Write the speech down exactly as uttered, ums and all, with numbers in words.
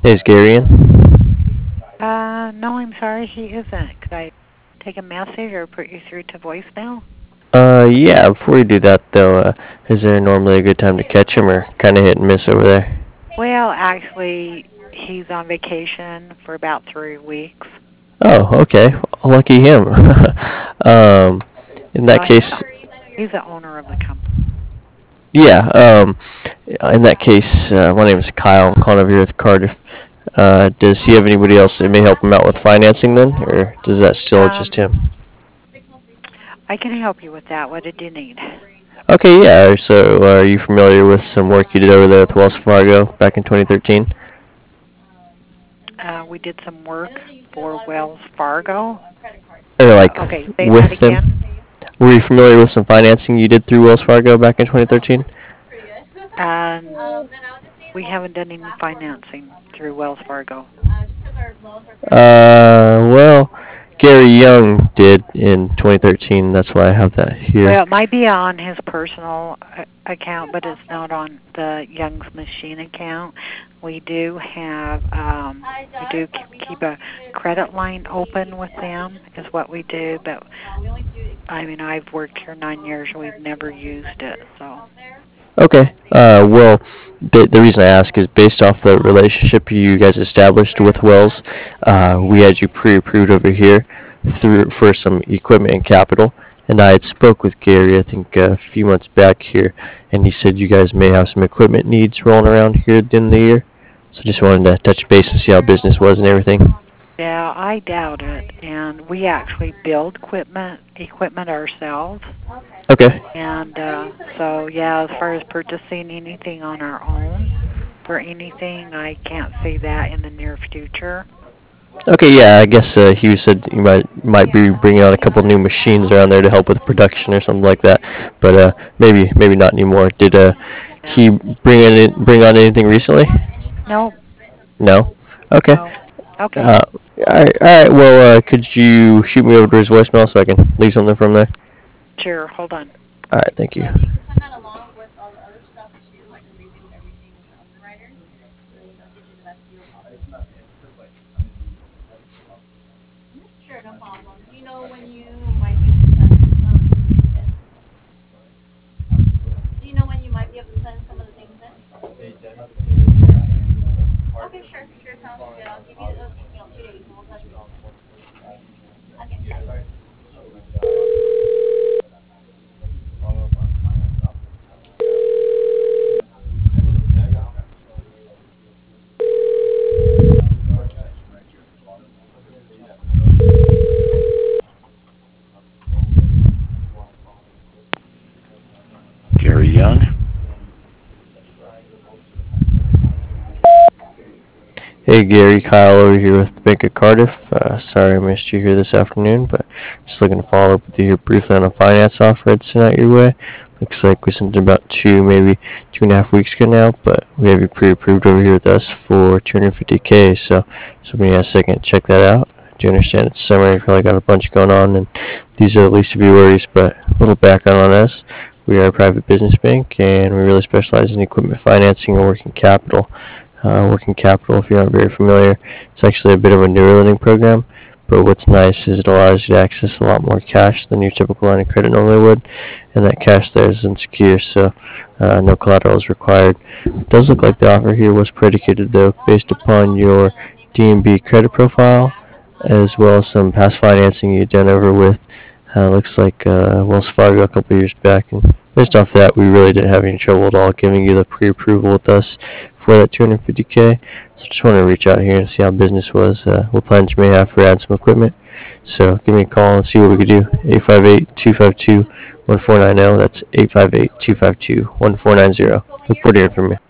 Is Gary in? Uh, no, I'm sorry, he isn't. Could I take a message or put you through to voicemail? Uh, yeah, before we do that, though, uh, is there normally a good time to catch him or kind of hit and miss over there? Well, actually, he's on vacation for about three weeks. Oh, okay. Lucky him. um, in that Well, he's case, he's the owner of the company. yeah, um, in that case, uh, my name is Kyle. I'm calling over here with Cardiff. Uh, does he have anybody else that may help him out with financing then, or does that still just Um, him? I can help you with that. What did you need? Okay, yeah. So, uh, are you familiar with some work you did over there with Wells Fargo back in twenty thirteen? Uh, we did some work for Wells Fargo. Or Uh, like okay, say that with them? again. Were you familiar with some financing you did through Wells Fargo back in twenty thirteen? Um, we haven't done any financing through Wells Fargo. Uh, well, Gary Young did in twenty thirteen. That's why I have that here. Well, it might be on his personal uh, account, but it's not on the Young's Machine account. We do have, um, we do keep a credit line open with them, is what we do. But I mean, I've worked here nine years. We've never used it, so. Okay. Uh, well, the, the reason I ask is based off the relationship you guys established with Wells. Uh, we had you pre-approved over here through for some equipment and capital, and I had spoke with Gary, I think, uh, a few months back here, and he said you guys may have some equipment needs rolling around here at the end of the year. So just wanted to touch base and see how business was and everything. Yeah, I doubt it. And we actually build equipment equipment ourselves. Okay. And uh, so, yeah, as far as purchasing anything on our own for anything, I can't see that in the near future. Okay, yeah, I guess uh, he said you might might be bringing on a couple new machines around there to help with production or something like that, but uh, maybe maybe not anymore. Did uh, Yeah. he bring in bring on anything recently? No, No. Okay. no. Okay. Uh, all right, all right. Well, uh, could you shoot me over to his voicemail so I can leave something from there? Sure. Hold on. All right, thank you. Gary Young. Hey Gary, Kyle over here with the Bank of Cardiff. Uh, sorry I missed you here this afternoon, but just looking to follow up with you here briefly on a finance offer I'd sent out your way. Looks like we sent it about two, maybe two and a half weeks ago now, but we have you pre-approved over here with us for two hundred fifty k. So, so when you have a second, check that out. I do understand it's summer, you've probably got a bunch going on, and these are the least of your worries. But a little background on us: we are a private business bank, and we really specialize in equipment financing and working capital. Uh, working capital, if you're not very familiar, it's actually a bit of a newer lending program. But what's nice is it allows you to access a lot more cash than your typical line of credit normally would, and that cash there is insecure, so uh, no collateral is required. It does look like the offer here was predicated, though, based upon your D and B credit profile, as well as some past financing you've done over with. Uh, looks like uh, Wells Fargo a couple years back, and based off that, we really didn't have any trouble at all giving you the pre-approval with us for that two hundred fifty k. So just want to reach out here and see how business was, uh, what plans you may have for adding some equipment. So give me a call and see what we could do. eight five eight, two five two, one four nine zero. That's eight five eight, two five two, one four nine zero. Look forward to hearing from you.